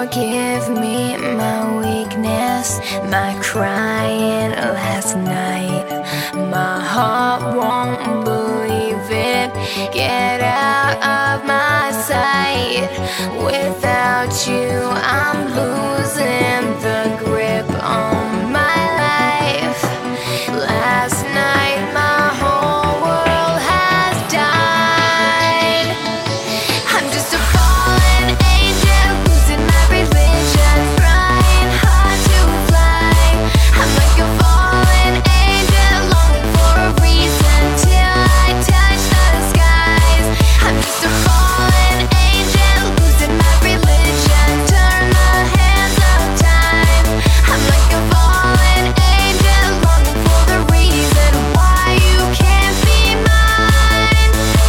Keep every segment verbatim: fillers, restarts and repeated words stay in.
forgive me my weakness, my crying last night. My heart won't believe it. Get out of my sight. Without you, I'm losing the grip on my life. Last night, my whole world has died. I'm just a fallen angel, losing my religion, trying hard to fly. I'm like a fallen angel, longing for a reason till I touch the skies. I'm just a fallen angel, losing my religion, turn the hands of time. I'm like a fallen angel, longing for the reason why you can't be mine.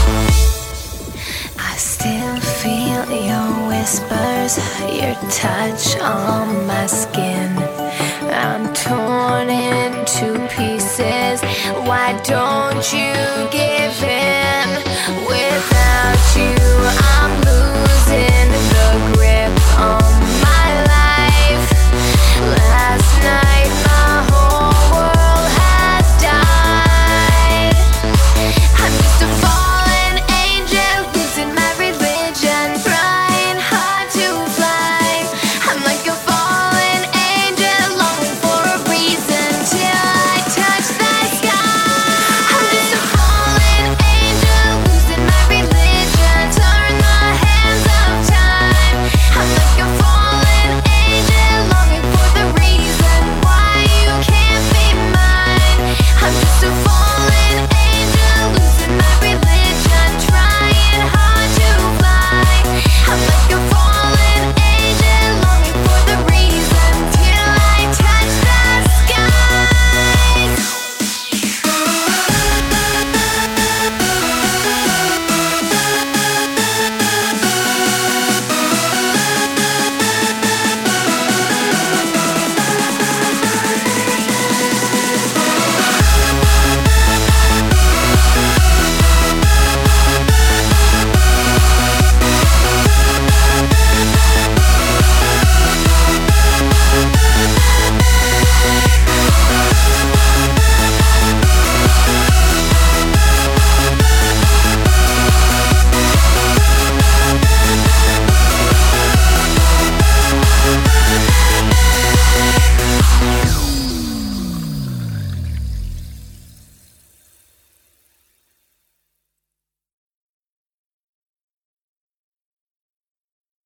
I still feel your whispers, your touch on my skin. I'm torn into pieces. Why don't you